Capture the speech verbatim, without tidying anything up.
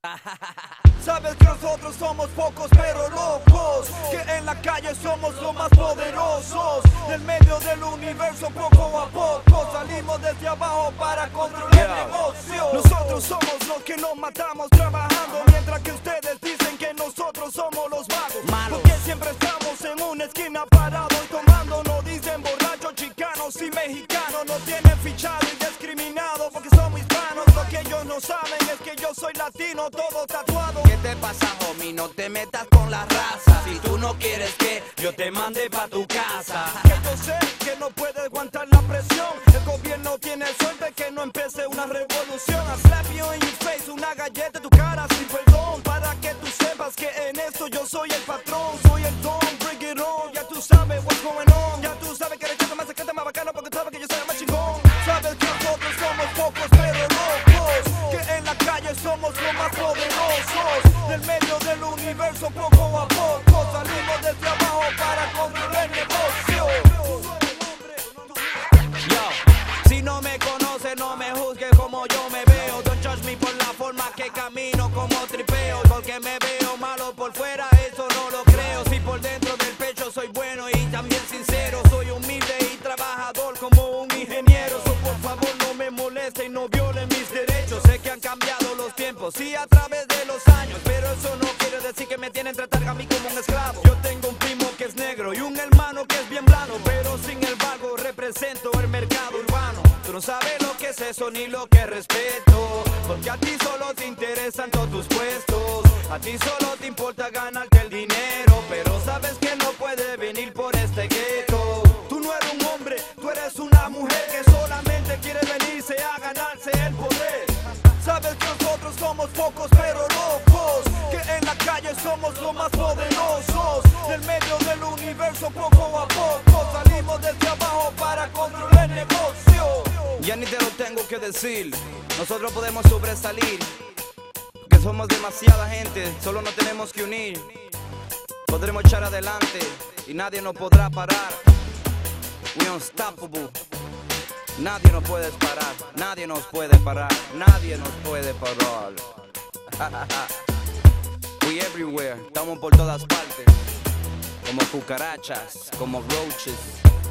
Sabes que nosotros somos pocos pero locos, que en la calle somos los más poderosos. Del medio del universo poco a poco salimos desde abajo para controlar el negocio. Nosotros somos los que nos matamos trabajando, mientras que ustedes dicen que nosotros somos los vagos. Malos. Porque siempre estamos en una esquina parados y tomando. Nos dicen borrachos, chicanos y mexicanos. Nos tienen fichado y discriminado porque somos hispanos. Lo que ellos no saben es que yo soy latino, todo tatuado. ¿Qué te pasa, homie? No te metas con la raza. Si tú no quieres que yo te mande pa' tu casa. Que yo sé que no puede aguantar la presión. El gobierno tiene suerte que no empiece una revolución. A slap you in your face, una galleta en tu cara sin perdón. Para que tú sepas que en esto yo soy el patrón. Soy el don, bring it on. Ya tú sabes what's going on. Ya tú sabes que eres el más secreto, más bacano, porque tú sabes que yo soy el más chingón. Sabes que nosotros somos pocos pero locos, que en la calle somos los más poderosos. Del medio del universo poco a poco salimos desde abajo para controlar el negocio. Yo, si no me conoces, no me juzgues como yo me veo. Don't judge me por la forma que camino, como tripeo. Porque me veo malo por fuera, eso no lo creo. Si por dentro del pecho soy bueno y también sincero. Soy humilde y trabajador como un ingeniero. So por favor no me moleste y no violen mis derechos. Sé que han cambiado los tiempos, sí, a través de los años, pero eso no quiere decir que me tienen tratar a mí como un esclavo. Yo tengo un primo que es negro y un hermano que es bien blando, pero sin embargo represento el mercado urbano. Tú no sabes lo que es eso ni lo que respeto, porque a ti solo te interesan todos tus puestos. A ti solo te importa ganarte el dinero, pero sabes que no puedes venir por este gueto. Tú no eres un hombre, tú eres una mujer que solamente quiere venirse a ganarse el poder. Sabes que nosotros somos pocos pero locos, que en la calle somos los más poderosos. Del medio del universo poco a poco salimos desde abajo para controlar el negocio. Ya ni te lo tengo que decir, nosotros podemos sobresalir, porque somos demasiada gente, solo nos tenemos que unir. Podremos echar adelante y nadie nos podrá parar. We unstoppable. Nadie nos puede parar, nadie nos puede parar, nadie nos puede parar. We everywhere, estamos por todas partes, como cucarachas, como roaches.